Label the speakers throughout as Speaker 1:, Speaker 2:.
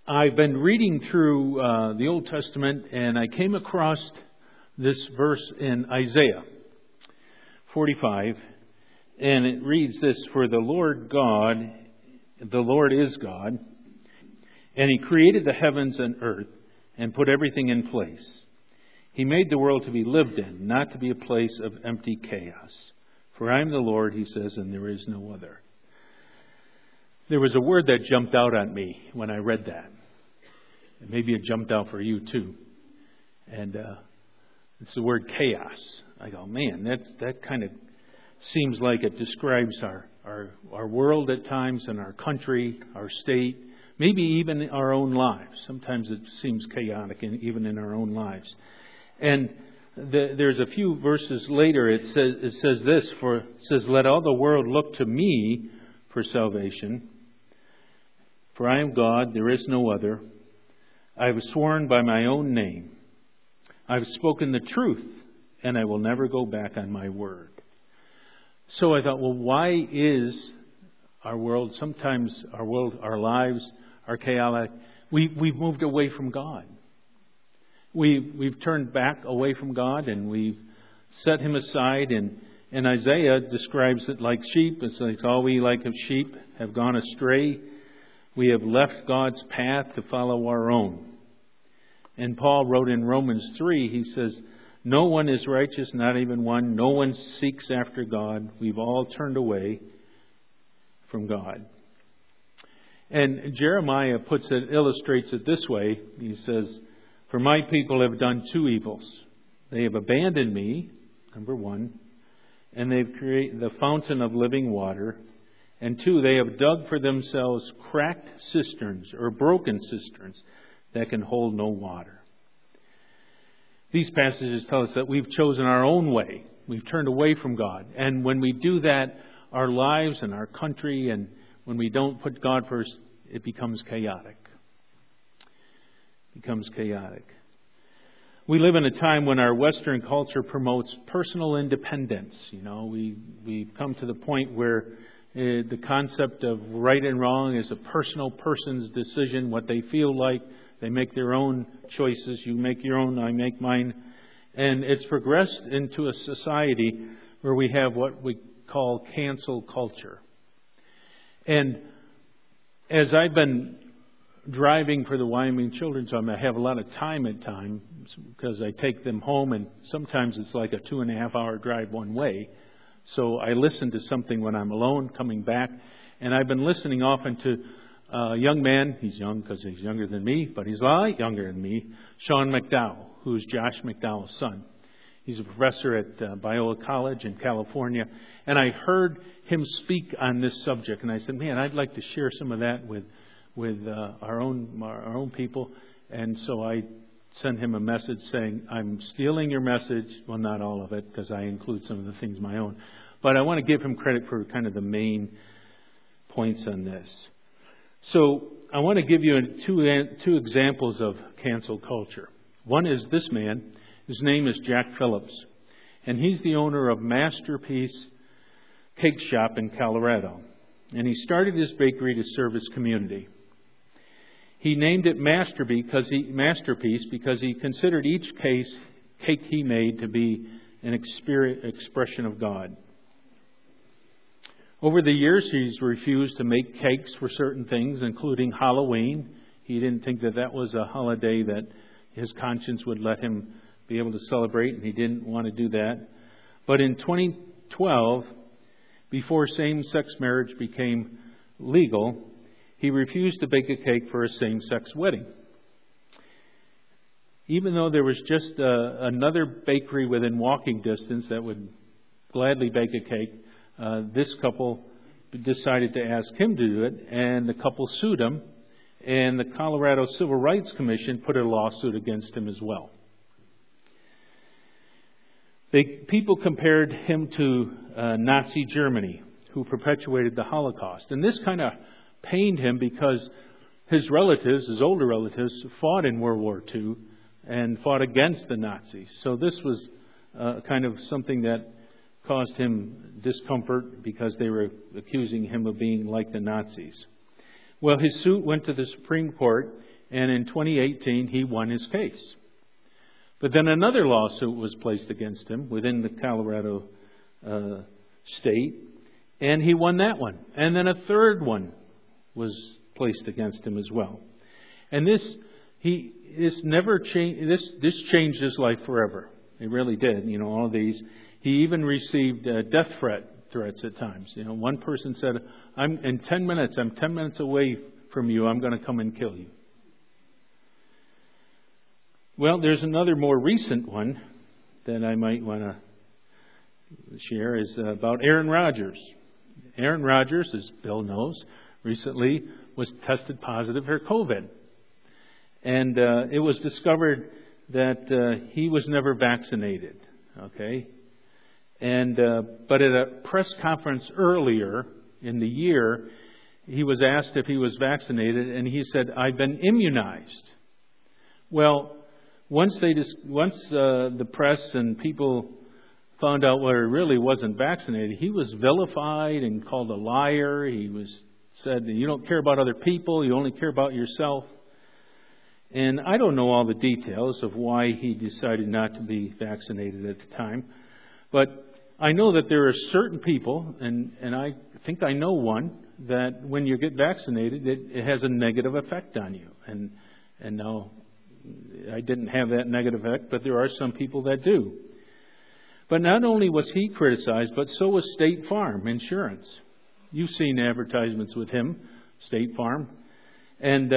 Speaker 1: I've been reading through the Old Testament, and I came across this verse in Isaiah 45, and it reads this: "For the Lord God, the Lord is God, and He created the heavens and earth and put everything in place. He made the world to be lived in, not to be a place of empty chaos. For I am the Lord," He says, "and there is no other." There was a word that jumped out at me when I read that. And maybe it jumped out for you too. And it's the word chaos. I go, man, that kind of seems like it describes our world at times, and our country, our state, maybe even our own lives. Sometimes it seems chaotic even in our own lives. And there's a few verses later, it says this, "Let all the world look to me for salvation. For I am God, there is no other. I have sworn by my own name. I have spoken the truth, and I will never go back on my word." So I thought, well, why is our world, sometimes our lives are chaotic? We've moved away from God. We've turned back away from God, and we've set Him aside. And Isaiah describes it like sheep. It's like all we like of sheep have gone astray. We have left God's path to follow our own. And Paul wrote in Romans 3, he says, "No one is righteous, not even one. No one seeks after God. We've all turned away from God." And Jeremiah illustrates it this way. He says, "For my people have done two evils. They have abandoned me," number one, "and they've created the fountain of living water. And two, they have dug for themselves cracked cisterns or broken cisterns that can hold no water." These passages tell us that we've chosen our own way. We've turned away from God. And when we do that, our lives and our country, and when we don't put God first, it becomes chaotic. It becomes chaotic. We live in a time when our Western culture promotes personal independence. You know, we've come to the point where the concept of right and wrong is a person's decision, what they feel like. They make their own choices. You make your own, I make mine. And it's progressed into a society where we have what we call cancel culture. And as I've been driving for the Wyoming Children's Home, I have a lot of time at times because I take them home, and sometimes it's like a 2.5-hour drive one way. So I listen to something when I'm alone coming back. And I've been listening often to a young man. He's young because he's younger than me, but he's a lot younger than me, Sean McDowell, who's Josh McDowell's son. He's a professor at Biola College in California. And I heard him speak on this subject. And I said, man, I'd like to share some of that with our own people. And so I sent him a message saying, I'm stealing your message. Well, not all of it, because I include some of the things my own. But I want to give him credit for kind of the main points on this. So I want to give you two examples of cancel culture. One is this man. His name is Jack Phillips. And he's the owner of Masterpiece Cake Shop in Colorado. And he started his bakery to serve his community. He named it Masterpiece because he considered each cake he made to be an expression of God. Over the years, he's refused to make cakes for certain things, including Halloween. He didn't think that was a holiday that his conscience would let him be able to celebrate, and he didn't want to do that. But in 2012, before same-sex marriage became legal, he refused to bake a cake for a same-sex wedding. Even though there was just another bakery within walking distance that would gladly bake a cake, this couple decided to ask him to do it, and the couple sued him, and the Colorado Civil Rights Commission put a lawsuit against him as well. People compared him to Nazi Germany, who perpetuated the Holocaust. And this kind of pained him because his older relatives, fought in World War II and fought against the Nazis. So this was kind of something that caused him discomfort because they were accusing him of being like the Nazis. Well, his suit went to the Supreme Court, And in 2018, he won his case. But then another lawsuit was placed against him within the Colorado state, and he won that one. And then a third one was placed against him as well. And this changed his life forever. It really did. All of these. He even received death threats at times. One person said, in 10 minutes, I'm 10 minutes away from you. I'm going to come and kill you. Well, there's another more recent one that I might want to share is about Aaron Rodgers. Aaron Rodgers, as Bill knows, recently was tested positive for COVID. And it was discovered that he was never vaccinated. Okay? And but at a press conference earlier in the year, he was asked if he was vaccinated, and he said, "I've been immunized." Well, once the press and people found out he really wasn't vaccinated, he was vilified and called a liar. He was said, "You don't care about other people, you only care about yourself." And I don't know all the details of why he decided not to be vaccinated at the time. But I know that there are certain people, and I think I know one, that when you get vaccinated, it has a negative effect on you. And now I didn't have that negative effect, but there are some people that do. But not only was he criticized, but so was State Farm Insurance. You've seen advertisements with him, State Farm. And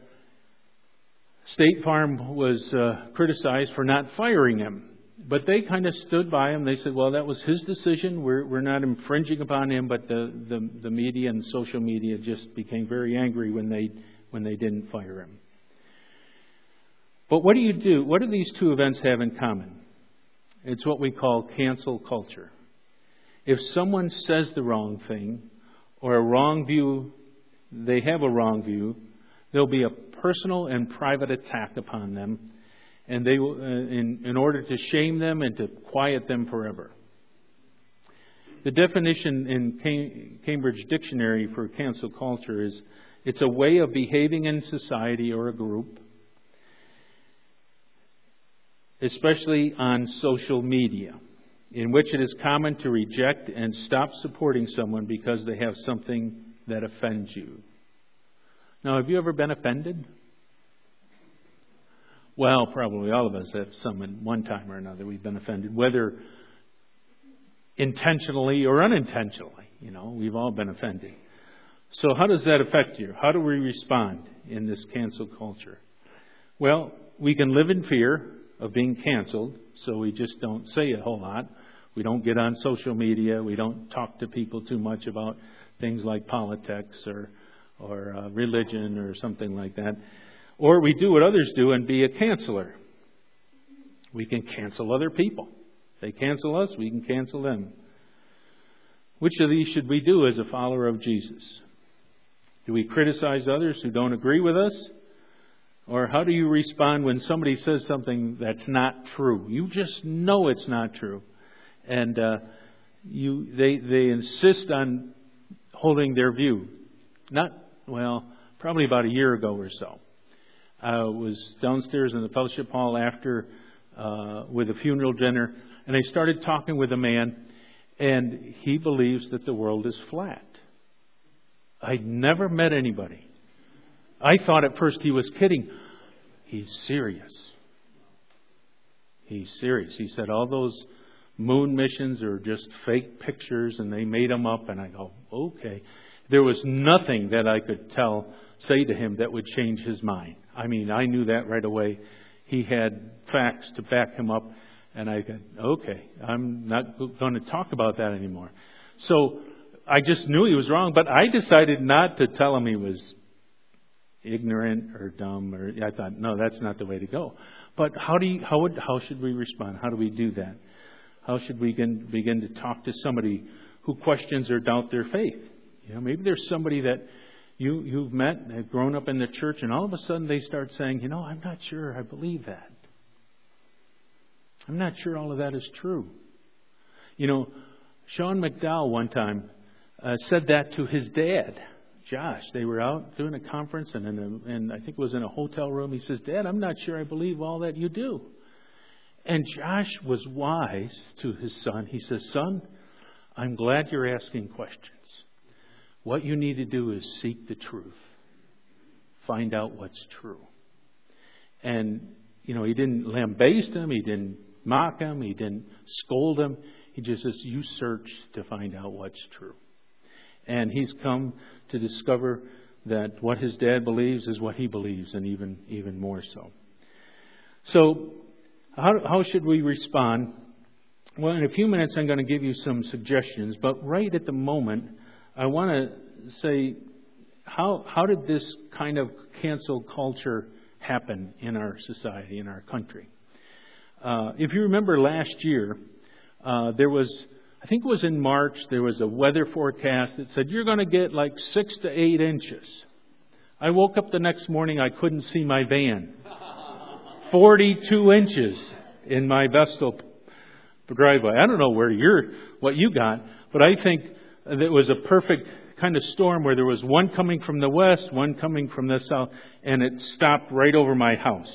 Speaker 1: State Farm was criticized for not firing him. But they kind of stood by him. They said, well, that was his decision. We're not infringing upon him. But the media and social media just became very angry when they didn't fire him. But what do you do? What do these two events have in common? It's what we call cancel culture. If someone says the wrong thing or a wrong view, they have a wrong view, there'll be a personal and private attack upon them, and they will, in order to shame them and to quiet them forever. The definition in Cambridge Dictionary for cancel culture is it's a way of behaving in society or a group, especially on social media, in which it is common to reject and stop supporting someone because they have something that offends you. Now, have you ever been offended? Well, probably all of us have some at one time or another. We've been offended, whether intentionally or unintentionally. We've all been offended. So how does that affect you? How do we respond in this cancel culture? Well, we can live in fear of being canceled, so we just don't say a whole lot. We don't get on social media. We don't talk to people too much about things like politics or religion or something like that. Or we do what others do and be a canceller. We can cancel other people. They cancel us, we can cancel them. Which of these should we do as a follower of Jesus? Do we criticize others who don't agree with us? Or how do you respond when somebody says something that's not true? You just know it's not true. And they insist on holding their view. Probably about a year ago or so. I was downstairs in the fellowship hall after with a funeral dinner, and I started talking with a man, and he believes that the world is flat. I'd never met anybody. I thought at first he was kidding. He's serious. He's serious. He said all those moon missions are just fake pictures and they made them up. And I go, okay. There was nothing that I could say to him that would change his mind. I mean, I knew that right away. He had facts to back him up. And I said, okay, I'm not going to talk about that anymore. So I just knew he was wrong, but I decided not to tell him he was ignorant or dumb. Or I thought, no, that's not the way to go. But how should we respond? How do we do that? How should we begin to talk to somebody who questions or doubt their faith? Maybe there's somebody that you've met and have grown up in the church, and all of a sudden they start saying, I'm not sure I believe that. I'm not sure all of that is true. Sean McDowell one time said that to his dad. Josh. They were out doing a conference, and I think it was in a hotel room. He says, Dad, I'm not sure I believe all that you do. And Josh was wise to his son. He says, Son, I'm glad you're asking questions. What you need to do is seek the truth. Find out what's true. And, he didn't lambaste him. He didn't mock him. He didn't scold him. He just says, you search to find out what's true. And he's come to discover that what his dad believes is what he believes, and even more so. So, how should we respond? Well, in a few minutes I'm going to give you some suggestions, but right at the moment I want to say, how did this kind of cancel culture happen in our society, in our country? If you remember last year, there was, I think it was in March, there was a weather forecast that said you're going to get like 6 to 8 inches. I woke up the next morning, I couldn't see my van. 42 inches in my Vestal driveway. I don't know what you got, but I think it was a perfect kind of storm where there was one coming from the west, one coming from the south, and it stopped right over my house.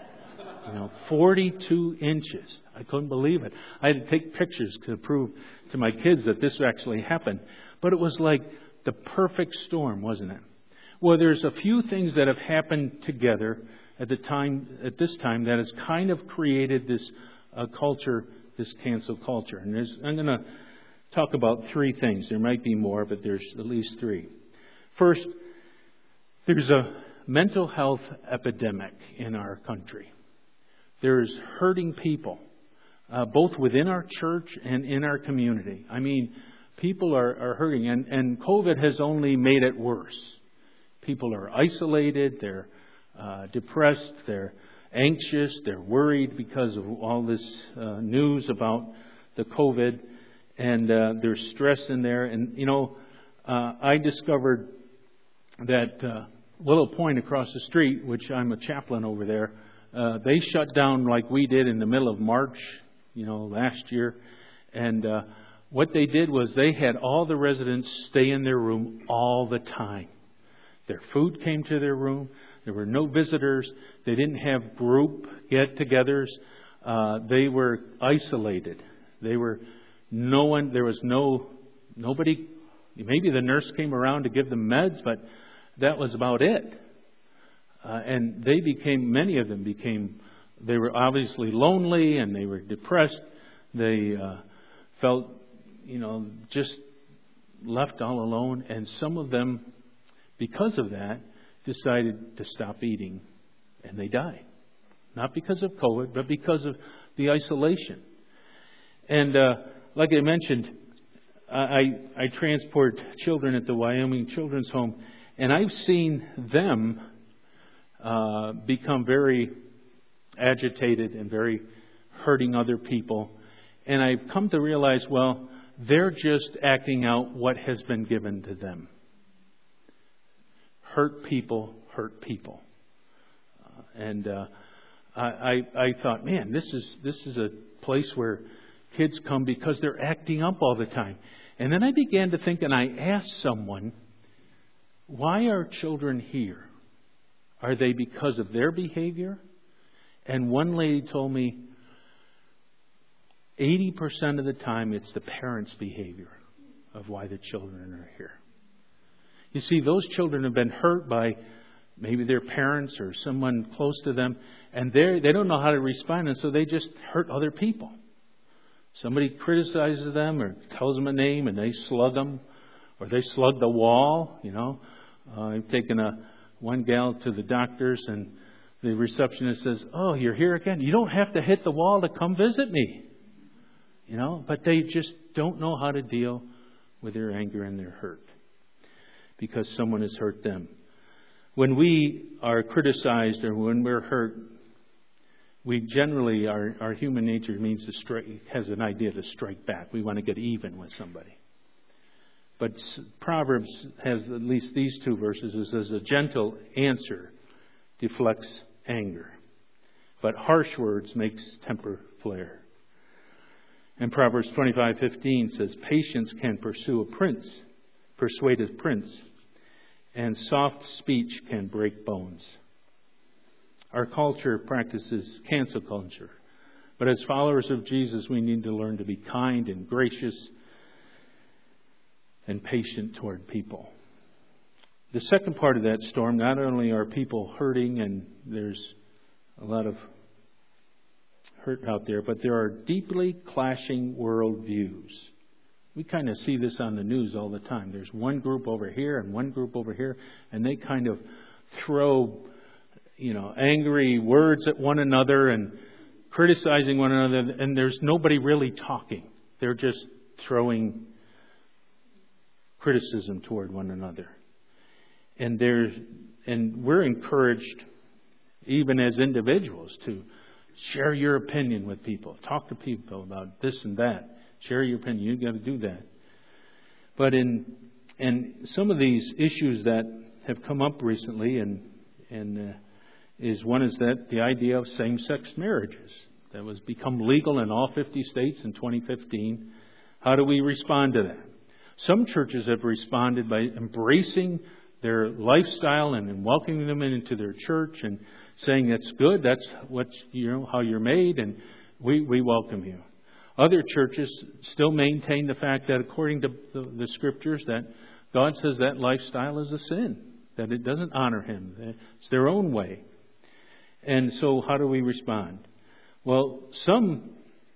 Speaker 1: 42 inches. I couldn't believe it. I had to take pictures to prove to my kids that this actually happened. But it was like the perfect storm, wasn't it? Well, there's a few things that have happened together at this time that has kind of created this culture, this cancel culture. And I'm going to talk about 3 things. There might be more, but there's at least 3. First, there's a mental health epidemic in our country. There's hurting people, both within our church and in our community. I mean, people are hurting, and COVID has only made it worse. People are isolated, they're depressed, they're anxious, they're worried because of all this news about the COVID, and there's stress in there. And, I discovered that Willow Point across the street, which I'm a chaplain over there, they shut down like we did in the middle of March, last year. And what they did was they had all the residents stay in their room all the time. Their food came to their room. There were no visitors. They didn't have group get-togethers. They were isolated. There was nobody. Maybe the nurse came around to give them meds, but that was about it. And many of them they were obviously lonely and they were depressed. They felt, just left all alone. And some of them, because of that, decided to stop eating, and they died. Not because of COVID, but because of the isolation. And like I mentioned, I transport children at the Wyoming Children's Home, and I've seen them become very agitated and very hurting other people. And I've come to realize, they're just acting out what has been given to them. Hurt people hurt people. And I thought, man, this is a place where kids come because they're acting up all the time. And then I began to think, and I asked someone, why are children here? Are they because of their behavior? And one lady told me 80% of the time it's the parents' behavior of why the children are here. You see, those children have been hurt by maybe their parents or someone close to them, and they don't know how to respond, and so they just hurt other people. Somebody criticizes them or tells them a name, and they slug them, or they slug the wall. I've taken one gal to the doctors, and the receptionist says, "Oh, you're here again? You don't have to hit the wall to come visit me." But they just don't know how to deal with their anger and their hurt because someone has hurt them. When we are criticized or when we're hurt, we generally, our human nature has an idea to strike back. We want to get even with somebody. But Proverbs has at least these 2 verses. It says, a gentle answer deflects anger, but harsh words makes temper flare. And Proverbs 25:15 says, patience can persuade a prince, and soft speech can break bones. Our culture practices cancel culture. But as followers of Jesus, we need to learn to be kind and gracious and patient toward people. The second part of that storm, not only are people hurting and there's a lot of hurt out there, but there are deeply clashing worldviews. We kind of see this on the news all the time. There's one group over here and one group over here, and they kind of throw, angry words at one another and criticizing one another, and there's nobody really talking. They're just throwing criticism toward one another. And we're encouraged, even as individuals, to share your opinion with people. Talk to people about this and that. Share your opinion. You've got to do that. But in some of these issues that have come up recently, one is that the idea of same-sex marriages that was become legal in all 50 states in 2015. How do we respond to that? Some churches have responded by embracing their lifestyle and welcoming them into their church and saying that's good, that's what how you're made, and we welcome you. Other churches still maintain the fact that according to the Scriptures that God says that lifestyle is a sin, that it doesn't honor Him. It's their own way. And so how do we respond? Well, some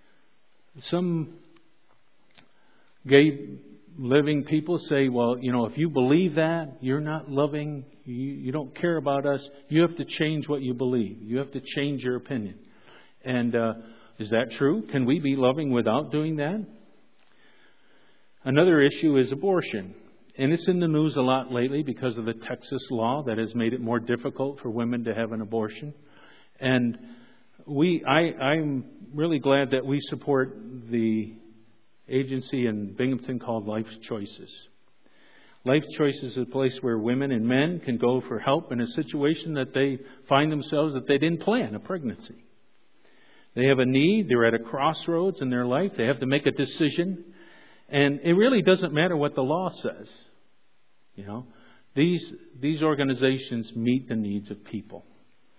Speaker 1: gay living people say, well, if you believe that, you're not loving, you don't care about us, you have to change what you believe. You have to change your opinion. And is that true? Can we be loving without doing that? Another issue is abortion. And it's in the news a lot lately because of the Texas law that has made it more difficult for women to have an abortion. And I'm really glad that we support the agency in Binghamton called Life Choices. Life Choices is a place where women and men can go for help in a situation that they find themselves that they didn't plan, a pregnancy. They have a need. They're at a crossroads in their life. They have to make a decision. And it really doesn't matter what the law says. These organizations meet the needs of people.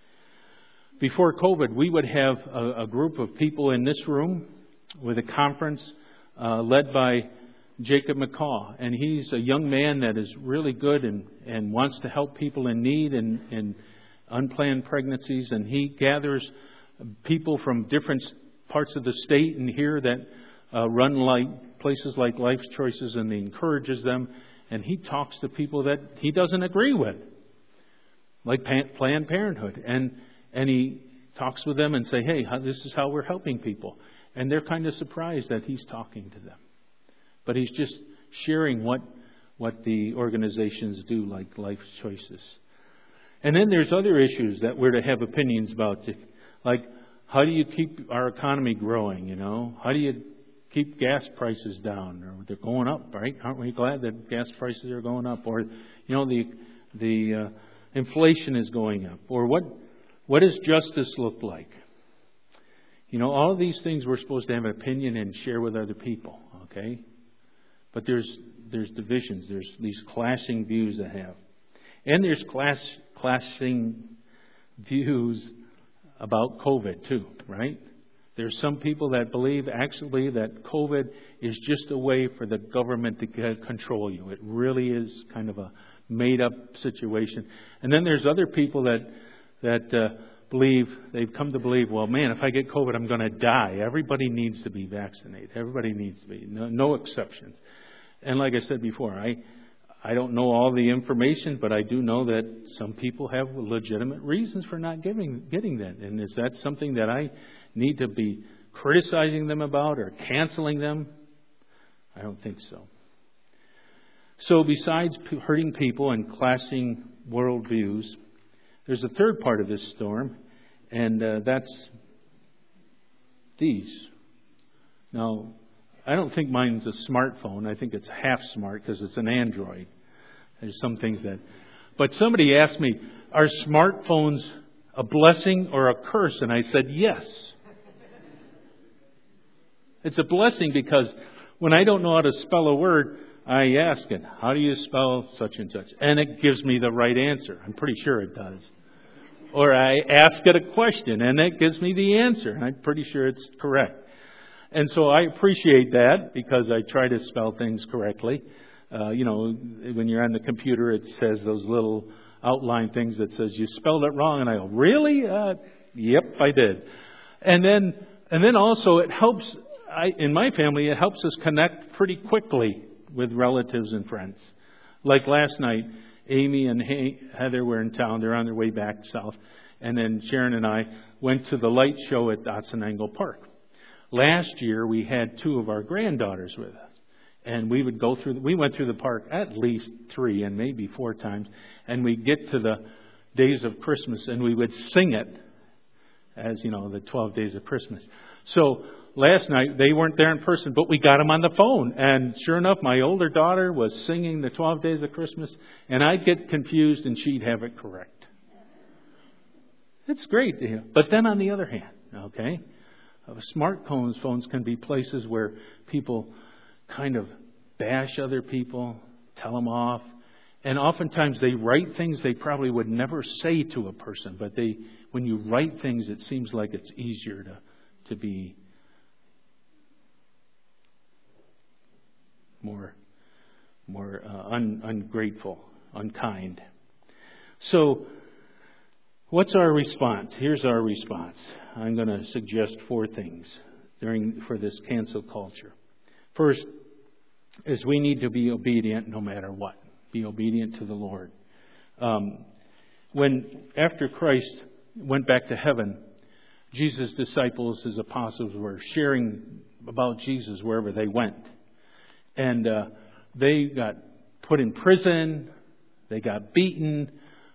Speaker 1: Before COVID, we would have a group of people in this room with a conference led by Jacob McCaw. And he's a young man that is really good and wants to help people in need and unplanned pregnancies. And he gathers people from different parts of the state and here that run places like Life Choices, and he encourages them. And he talks to people that he doesn't agree with, like Planned Parenthood. And he talks with them and say, hey, this is how we're helping people. And they're kind of surprised that he's talking to them. But he's just sharing what the organizations do, like Life Choices. And then there's other issues that we're to have opinions about, like how do you keep our economy growing, How do you keep gas prices down? Or they're going up, right? Aren't we glad that gas prices are going up? Or, the inflation is going up. Or what does justice look like? All of these things we're supposed to have an opinion and share with other people, okay? But there's divisions. There's these clashing views that have. And there's clashing views about COVID too, right? There's some people that believe actually that COVID is just a way for the government to control you. It really is kind of a made-up situation. And then there's other people that they've come to believe, well, man, if I get COVID, I'm going to die. Everybody needs to be vaccinated. Everybody needs to be. No exceptions. And like I said before, I don't know all the information, but I do know that some people have legitimate reasons for not getting that. And is that something that I need to be criticizing them about or canceling them? I don't think so. So besides hurting people and clashing worldviews, there's a third part of this storm, and that's these. Now, I don't think mine's a smartphone. I think it's half smart because it's an Android. There's some things that... But somebody asked me, are smartphones a blessing or a curse? And I said, yes. It's a blessing because when I don't know how to spell a word, I ask it, how do you spell such and such? And it gives me the right answer. I'm pretty sure it does. Or I ask it a question and it gives me the answer. And I'm pretty sure it's correct. And so I appreciate that because I try to spell things correctly. When you're on the computer, it says those little outline things that says you spelled it wrong. And I go, really? Yep, I did. And then also it helps, in my family, it helps us connect pretty quickly with relatives and friends. Like last night, Amy and Heather were in town. They're on their way back south. And then Sharon and I went to the light show at Otsiningo Park. Last year, we had 2 of our granddaughters with us. And we went through the park at least 3 and maybe 4 times. And we'd get to the days of Christmas and we would sing it as, the 12 days of Christmas. So last night, they weren't there in person, but we got them on the phone. And sure enough, my older daughter was singing the 12 days of Christmas. And I'd get confused and she'd have it correct. It's great to hear. But then on the other hand, smartphones can be places where people kind of bash other people, tell them off. And oftentimes they write things they probably would never say to a person. But when you write things, it seems like it's easier to be more ungrateful, unkind. So what's our response? Here's our response. I'm going to suggest 4 things for this cancel culture. First is we need to be obedient no matter what. Be obedient to the Lord. After Christ went back to heaven, Jesus' disciples, his apostles, were sharing about Jesus wherever they went. And they got put in prison. They got beaten.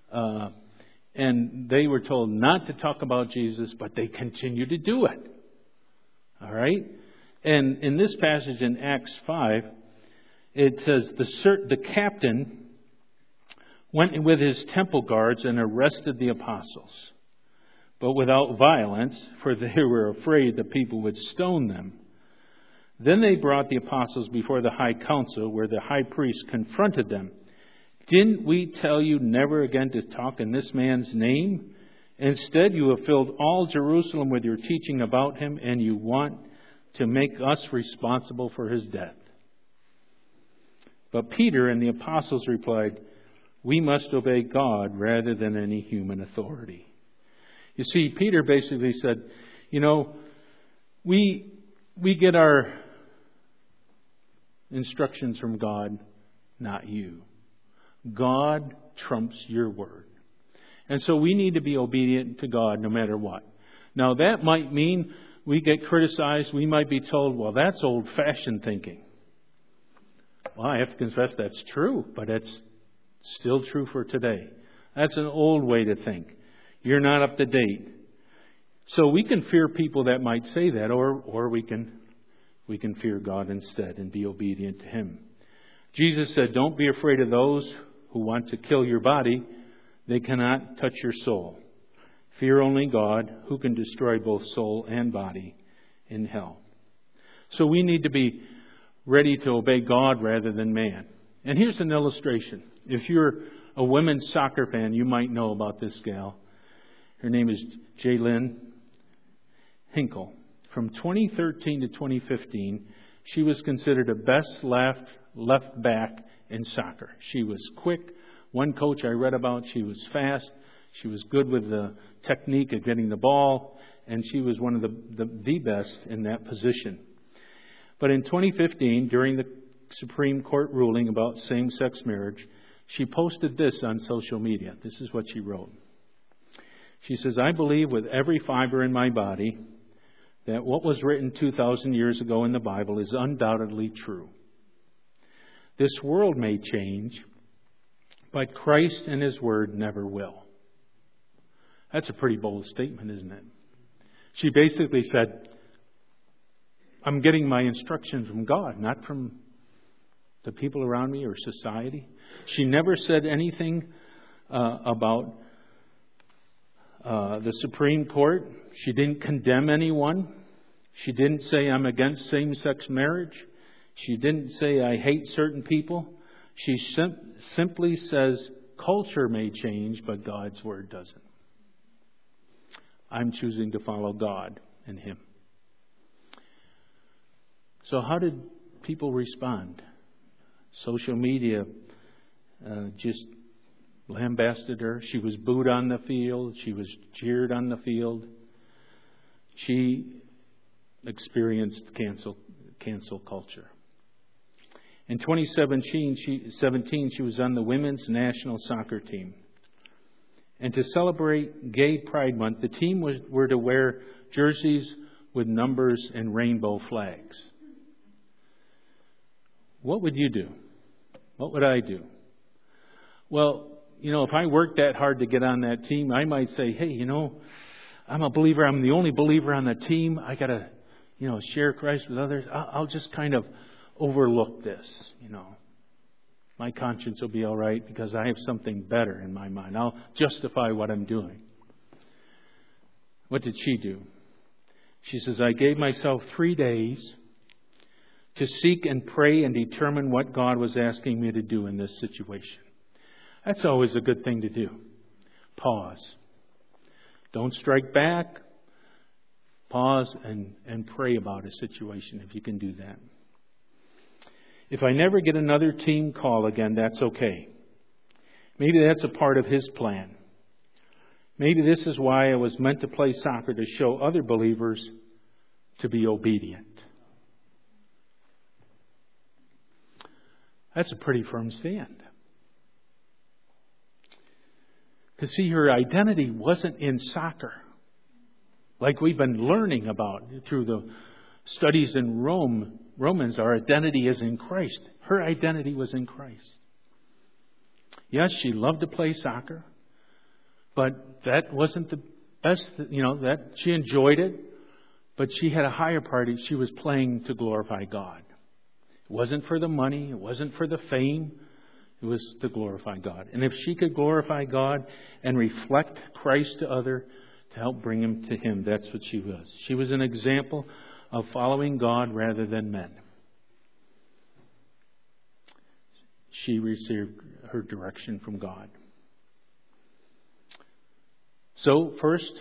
Speaker 1: And they were told not to talk about Jesus, but they continued to do it. All right? And in this passage in Acts 5, it says the captain went with his temple guards and arrested the apostles, but without violence, for they were afraid the people would stone them. Then they brought the apostles before the high council, where the high priest confronted them. Didn't we tell you never again to talk in this man's name? Instead, you have filled all Jerusalem with your teaching about him, and you want to make us responsible for his death. But Peter and the apostles replied, we must obey God rather than any human authority. You see, Peter basically said, we get our instructions from God, not you. God trumps your word. And so we need to be obedient to God no matter what. Now that might mean we get criticized. We might be told, well, that's old-fashioned thinking. Well, I have to confess that's true, but it's still true for today. That's an old way to think. You're not up to date. So we can fear people that might say that, or we can fear God instead and be obedient to Him. Jesus said, don't be afraid of those who want to kill your body. They cannot touch your soul. Fear only God, who can destroy both soul and body in hell. So we need to be ready to obey God rather than man. And here's an illustration. If you're a women's soccer fan, you might know about this gal. Her name is Jaylin Hinkle. From 2013 to 2015, she was considered the best left back in soccer. She was quick. One coach I read about, she was fast. She was good with the technique of getting the ball, and she was one of the best in that position. But in 2015, during the Supreme Court ruling about same-sex marriage, she posted this on social media. This is what she wrote. She says, I believe with every fiber in my body that what was written 2,000 years ago in the Bible is undoubtedly true. This world may change, but Christ and His Word never will. That's a pretty bold statement, isn't it? She basically said, I'm getting my instructions from God, not from the people around me or society. She never said anything about the Supreme Court. She didn't condemn anyone. She didn't say I'm against same-sex marriage. She didn't say, I hate certain people. She simply says, culture may change, but God's Word doesn't. I'm choosing to follow God and Him. So how did people respond? Social media just lambasted her. She was booed on the field. She was jeered on the field. She experienced cancel culture. In 2017, she was on the women's national soccer team. And to celebrate Gay Pride Month, the team were to wear jerseys with numbers and rainbow flags. What would you do? What would I do? Well, if I worked that hard to get on that team, I might say, hey, I'm a believer. I'm the only believer on the team. I got to, share Christ with others. I'll just kind of overlook this, My conscience will be all right because I have something better in my mind. I'll justify what I'm doing. What did she do? She says, I gave myself 3 days to seek and pray and determine what God was asking me to do in this situation. That's always a good thing to do. Pause. Don't strike back. Pause and pray about a situation if you can do that. If I never get another team call again, that's okay. Maybe that's a part of His plan. Maybe this is why I was meant to play soccer, to show other believers to be obedient. That's a pretty firm stand. Because see, her identity wasn't in soccer. Like we've been learning about through the studies in Romans, our identity is in Christ. Her identity was in Christ. Yes, she loved to play soccer, but that wasn't the best, that she enjoyed it, but she had a higher priority. She was playing to glorify God. It wasn't for the money. It wasn't for the fame. It was to glorify God. And if she could glorify God and reflect Christ to others to help bring them to Him, that's what she was. She was an example of following God rather than men. She received her direction from God. So, first,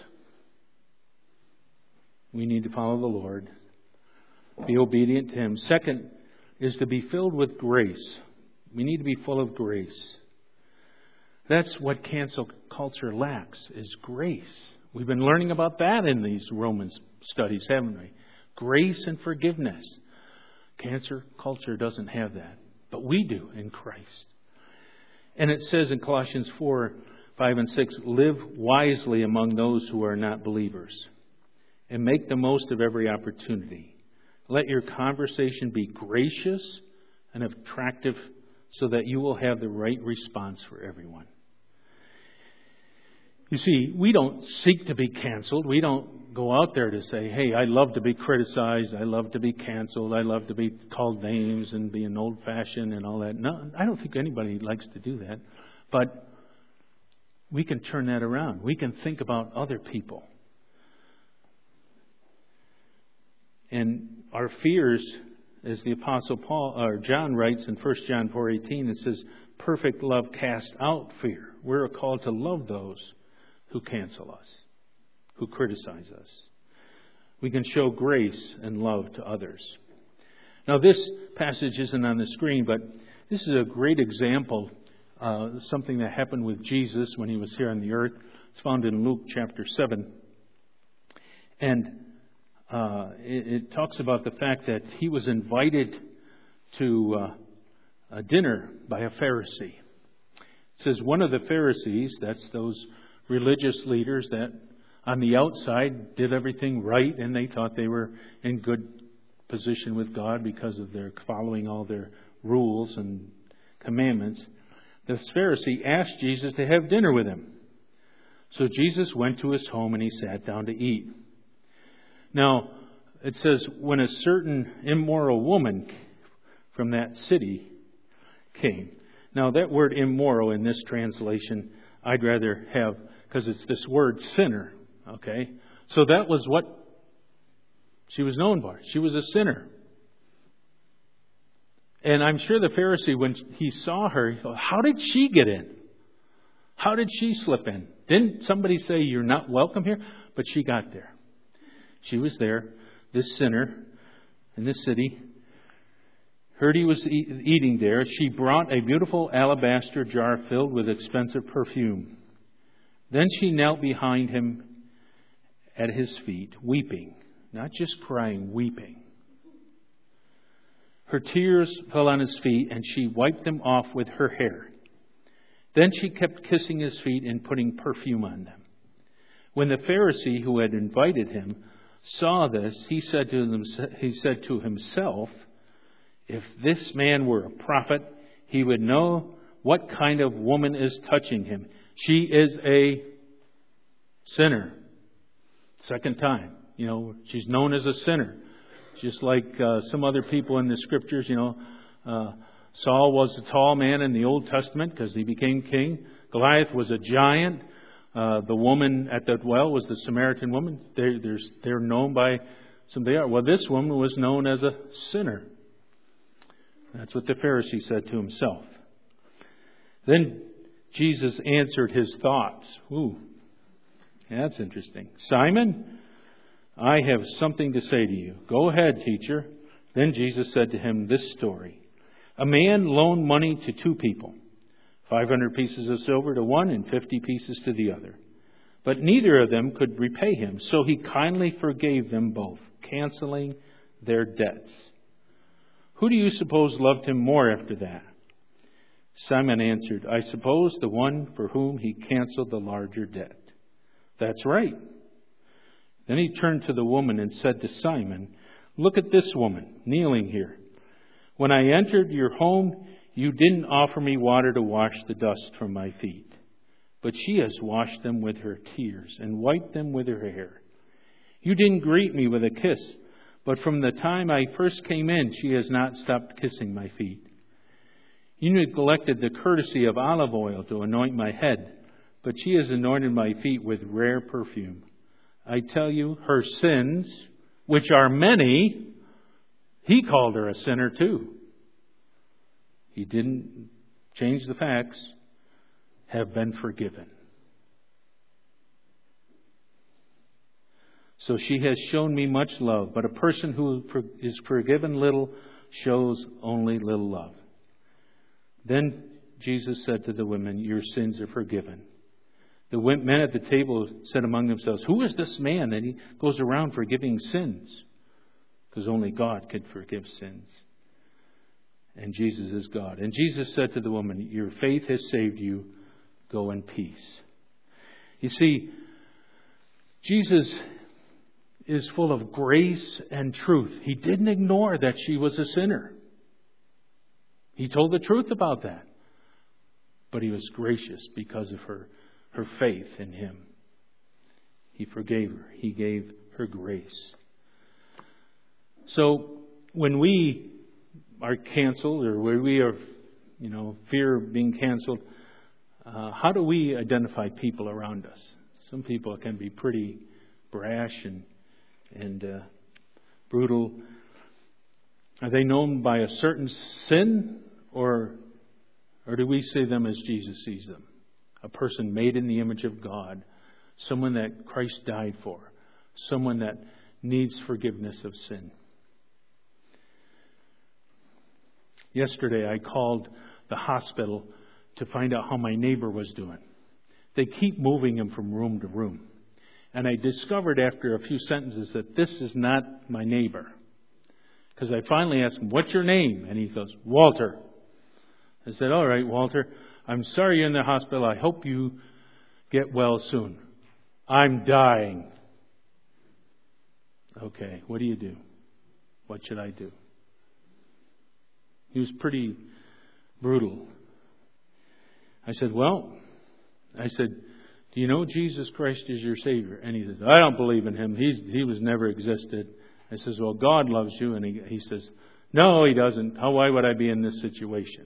Speaker 1: we need to follow the Lord, be obedient to Him. Second is to be filled with grace. We need to be full of grace. That's what cancel culture lacks, is grace. We've been learning about that in these Romans studies, haven't we? Grace and forgiveness. Cancer culture doesn't have that, but we do in Christ. And it says in Colossians 4:5-6, live wisely among those who are not believers and make the most of every opportunity. Let your conversation be gracious and attractive so that you will have the right response for everyone. You see, we don't seek to be canceled. We don't go out there to say, hey, I love to be criticized. I love to be canceled. I love to be called names and be an old-fashioned and all that. No, I don't think anybody likes to do that. But we can turn that around. We can think about other people. And our fears, as the Apostle John writes in 1 John 4:18, it says, perfect love casts out fear. We're called to love those who cancel us, who criticize us. We can show grace and love to others. Now, this passage isn't on the screen, but this is a great example of something that happened with Jesus when He was here on the earth. It's found in Luke chapter 7. And it talks about the fact that He was invited to a dinner by a Pharisee. It says one of the Pharisees, that's those religious leaders that on the outside did everything right and they thought they were in good position with God because of their following all their rules and commandments. The Pharisee asked Jesus to have dinner with him. So Jesus went to his home and He sat down to eat. Now, it says when a certain immoral woman from that city came. Now, that word immoral in this translation, I'd rather have, because it's this word sinner, okay? So that was what she was known for. She was a sinner. And I'm sure the Pharisee, when he saw her, he thought, how did she get in? How did she slip in? Didn't somebody say, you're not welcome here? But she got there. She was there, this sinner in the city, heard he was eating there. She brought a beautiful alabaster jar filled with expensive perfume. Then she knelt behind him at his feet, weeping, not just crying, weeping. Her tears fell on his feet, and she wiped them off with her hair. Then she kept kissing his feet and putting perfume on them. When the Pharisee who had invited him saw this, he said to himself, if this man were a prophet, he would know what kind of woman is touching him. She is a sinner. Second time. She's known as a sinner. Just like some other people in the Scriptures, Saul was a tall man in the Old Testament because he became king. Goliath was a giant. The woman at that well was the Samaritan woman. They're known by somebody else. Well, this woman was known as a sinner. That's what the Pharisee said to himself. Then Jesus answered his thoughts. Ooh, that's interesting. Simon, I have something to say to you. Go ahead, teacher. Then Jesus said to him this story. A man loaned money to two people, 500 pieces of silver to one and 50 pieces to the other. But neither of them could repay him, so he kindly forgave them both, canceling their debts. Who do you suppose loved him more after that? Simon answered, I suppose the one for whom he canceled the larger debt. That's right. Then he turned to the woman and said to Simon, look at this woman kneeling here. When I entered your home, you didn't offer me water to wash the dust from my feet. But she has washed them with her tears and wiped them with her hair. You didn't greet me with a kiss, but from the time I first came in, she has not stopped kissing my feet. You neglected the courtesy of olive oil to anoint my head, but she has anointed my feet with rare perfume. I tell you, her sins, which are many, he called her a sinner too. He didn't change the facts, have been forgiven. So she has shown me much love, but a person who is forgiven little shows only little love. Then Jesus said to the women, your sins are forgiven. The men at the table said among themselves, who is this man that he goes around forgiving sins? Because only God could forgive sins. And Jesus is God. And Jesus said to the woman, your faith has saved you. Go in peace. You see, Jesus is full of grace and truth. He didn't ignore that she was a sinner. He told the truth about that. But he was gracious because of her faith in him. He forgave her. He gave her grace. So when we are canceled or where we are, fear of being canceled, how do we identify people around us? Some people can be pretty brash and brutal. Are they known by a certain sin, or do we see them as Jesus sees them? A person made in the image of God, someone that Christ died for, someone that needs forgiveness of sin. Yesterday I called the hospital to find out how my neighbor was doing. They keep moving him from room to room. And I discovered after a few sentences that this is not my neighbor. Because I finally asked him, what's your name? And he goes, Walter. I said, all right, Walter, I'm sorry you're in the hospital. I hope you get well soon. I'm dying. Okay, what do you do? What should I do? He was pretty brutal. I said, do you know Jesus Christ is your Savior? And he says, I don't believe in him. He was never existed. I says, well, God loves you. And he says, no, he doesn't. Why would I be in this situation?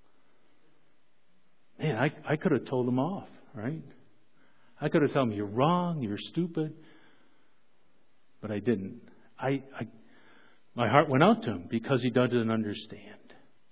Speaker 1: Man, I could have told him off, right? I could have told him, you're wrong, you're stupid. But I didn't. My heart went out to him because he doesn't understand.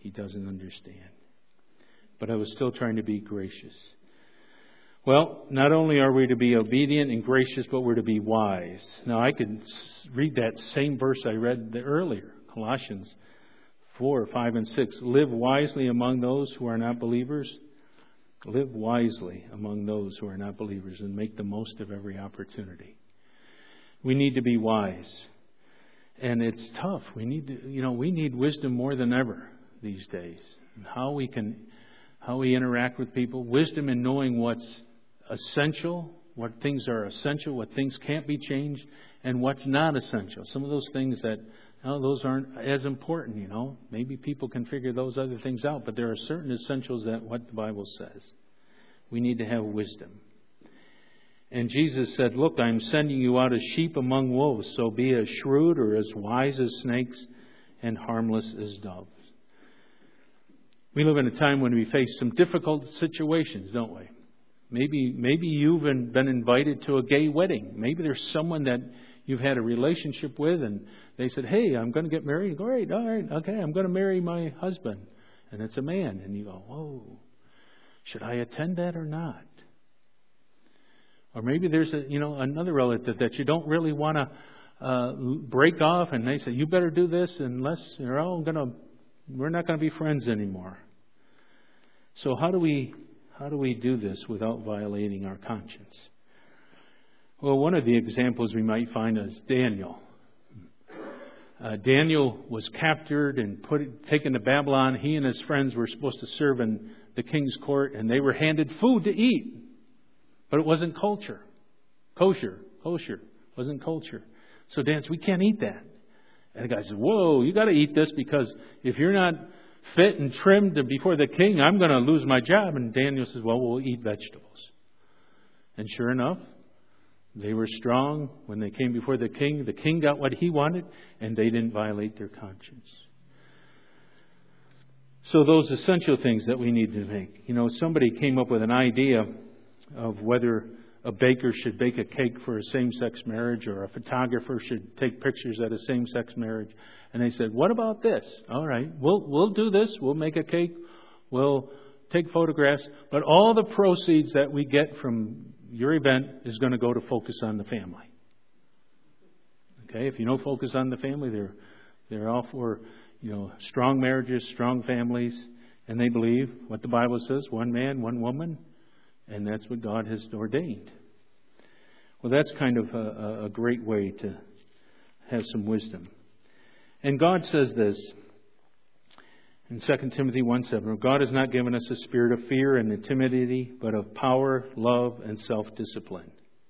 Speaker 1: He doesn't understand. But I was still trying to be gracious. Well, not only are we to be obedient and gracious, but we're to be wise. Now, I could read that same verse I read earlier, Colossians 4, 5, and 6. Live wisely among those who are not believers. Live wisely among those who are not believers and make the most of every opportunity. We need to be wise. And it's tough. We need wisdom more than ever these days. And how we interact with people. Wisdom in knowing what's essential, what things are essential, what things can't be changed, and what's not essential. Some of those things that, those aren't as important, Maybe people can figure those other things out, but there are certain essentials that what the Bible says. We need to have wisdom. And Jesus said, look, I'm sending you out as sheep among wolves, so be as shrewd or as wise as snakes and harmless as doves. We live in a time when we face some difficult situations, don't we? Maybe you've been invited to a gay wedding. Maybe there's someone that you've had a relationship with and they said, hey, I'm going to get married. Great, all right, okay, I'm going to marry my husband. And it's a man. And you go, whoa, should I attend that or not? Or maybe there's another relative that you don't really want to break off and they say, you better do this unless we're not going to be friends anymore. So how do we do this without violating our conscience? Well, one of the examples we might find is Daniel. Daniel was captured and taken to Babylon. He and his friends were supposed to serve in the king's court, and they were handed food to eat. But it wasn't kosher. Wasn't kosher. So Dan said, we can't eat that. And the guy said, whoa, you got to eat this because if you're not fit and trimmed before the king, I'm going to lose my job. And Daniel says, well, we'll eat vegetables. And sure enough, they were strong. When they came before the king got what he wanted, and they didn't violate their conscience. So those essential things that we need to make. Somebody came up with an idea of whether a baker should bake a cake for a same-sex marriage or a photographer should take pictures at a same-sex marriage. And they said, what about this? All right, we'll do this. We'll make a cake. We'll take photographs. But all the proceeds that we get from your event is going to go to Focus on the Family. Okay, if you know Focus on the Family, they're all for, strong marriages, strong families. And they believe what the Bible says, one man, one woman. And that's what God has ordained. Well, that's kind of a great way to have some wisdom. And God says this in 2 Timothy 1:7, God has not given us a spirit of fear and timidity, but of power, love, and self-discipline.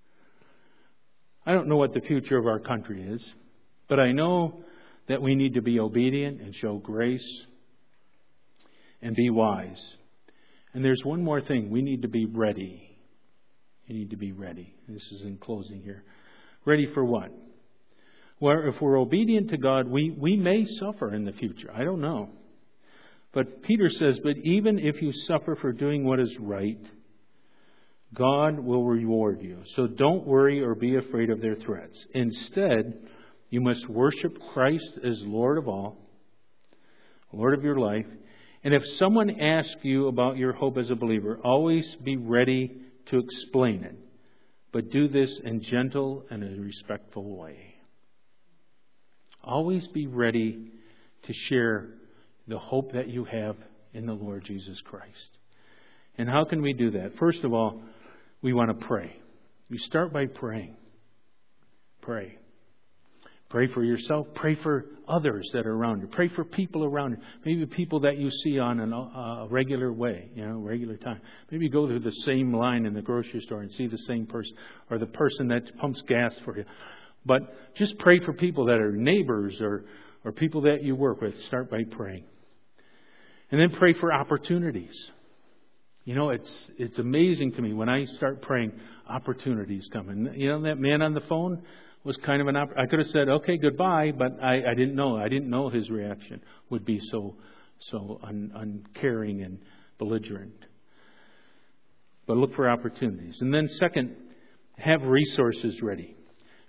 Speaker 1: I don't know what the future of our country is, but I know that we need to be obedient and show grace and be wise. And there's one more thing. We need to be ready. You need to be ready. This is in closing here. Ready for what? Well, if we're obedient to God, we may suffer in the future. I don't know. But Peter says, but even if you suffer for doing what is right, God will reward you. So don't worry or be afraid of their threats. Instead, you must worship Christ as Lord of all, Lord of your life. And if someone asks you about your hope as a believer, always be ready to explain it. But do this in gentle and a respectful way. Always be ready to share the hope that you have in the Lord Jesus Christ. And how can we do that? First of all, we want to pray. We start by praying. Pray. Pray for yourself. Pray for others that are around you. Pray for people around you. Maybe people that you see on a regular way, regular time. Maybe you go through the same line in the grocery store and see the same person or the person that pumps gas for you. But just pray for people that are neighbors or people that you work with. Start by praying. And then pray for opportunities. It's amazing to me when I start praying, opportunities come. And that man on the phone was kind of I could have said, okay, goodbye, but I didn't know. I didn't know his reaction would be so uncaring and belligerent. But look for opportunities. And then second, have resources ready.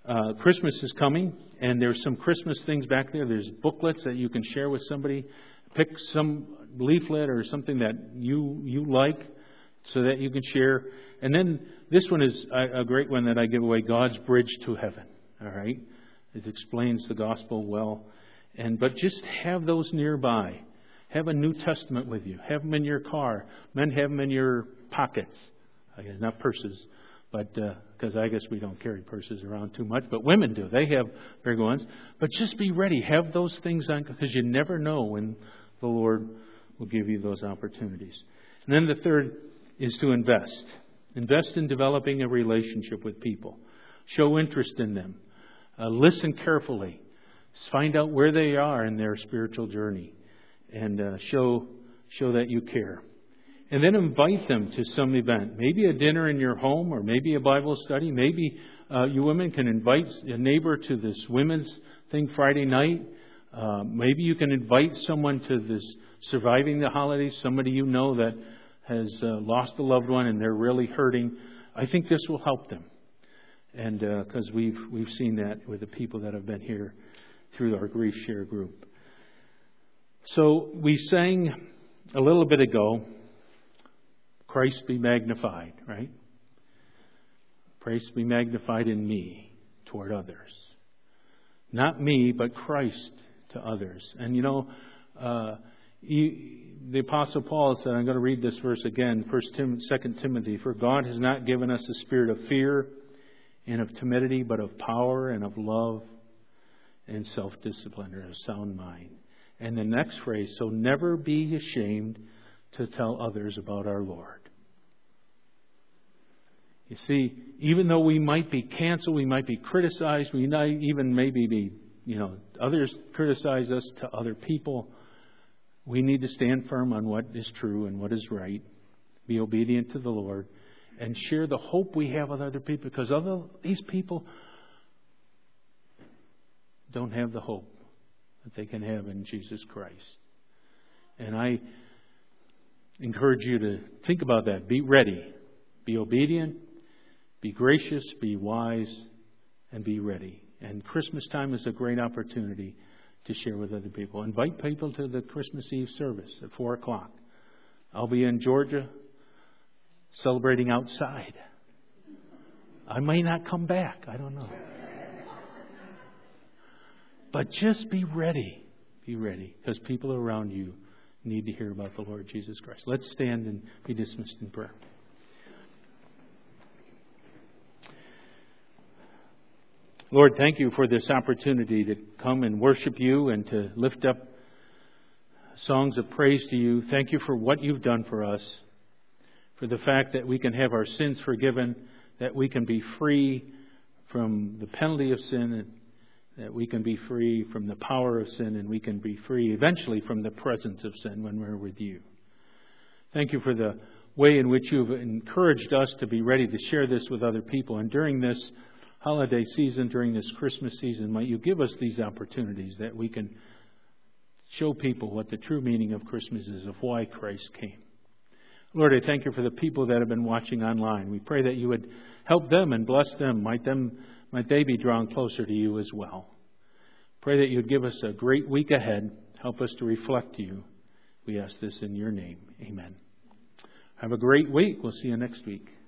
Speaker 1: Christmas is coming, and there's some Christmas things back there. There's booklets that you can share with somebody. pick some leaflet or something that you like so that you can share. And then this one is a great one that I give away, God's Bridge to Heaven. All right? It explains the gospel well. But just have those nearby. Have a New Testament with you. Have them in your car. Men have them in your pockets. I guess not purses, but because I guess we don't carry purses around too much. But women do. They have very good ones. But just be ready. Have those things on, because you never know when the Lord will give you those opportunities. And then the third is to invest. Invest in developing a relationship with people. Show interest in them. Listen carefully. Find out where they are in their spiritual journey. And show that you care. And then invite them to some event. Maybe a dinner in your home, or maybe a Bible study. Maybe you women can invite a neighbor to this women's thing Friday night. Maybe you can invite someone to this Surviving the Holidays, somebody you know that has lost a loved one and they're really hurting. I think this will help them. And because we've seen that with the people that have been here through our Grief Share group. So we sang a little bit ago, Christ be magnified, right? Christ be magnified in me toward others. Not me, but Christ to others. And the Apostle Paul said, I'm going to read this verse again, 2 Timothy, for God has not given us a spirit of fear and of timidity, but of power and of love and self-discipline, or a sound mind. And the next phrase, so never be ashamed to tell others about our Lord. You see, even though we might be canceled, we might be criticized, we might even maybe be, others criticize us to other people, we need to stand firm on what is true and what is right, be obedient to the Lord, and share the hope we have with other people, because these people don't have the hope that they can have in Jesus Christ. And I encourage you to think about that. Be ready. Be obedient. Be gracious. Be wise. And be ready. And Christmas time is a great opportunity to share with other people. Invite people to the Christmas Eve service at 4 o'clock. I'll be in Georgia celebrating outside. I may not come back. I don't know. But just be ready. Be ready. Because people around you need to hear about the Lord Jesus Christ. Let's stand and be dismissed in prayer. Lord, thank you for this opportunity to come and worship you and to lift up songs of praise to you. Thank you for what you've done for us. For the fact that we can have our sins forgiven. That we can be free from the penalty of sin, and that we can be free from the power of sin, and we can be free eventually from the presence of sin when we're with you. Thank you for the way in which you've encouraged us to be ready to share this with other people. And during this holiday season, during this Christmas season, might you give us these opportunities that we can show people what the true meaning of Christmas is, of why Christ came. Lord, I thank you for the people that have been watching online. We pray that you would help them and bless them. Might they be drawn closer to you as well. Pray that you'd give us a great week ahead. Help us to reflect you. We ask this in your name. Amen. Have a great week. We'll see you next week.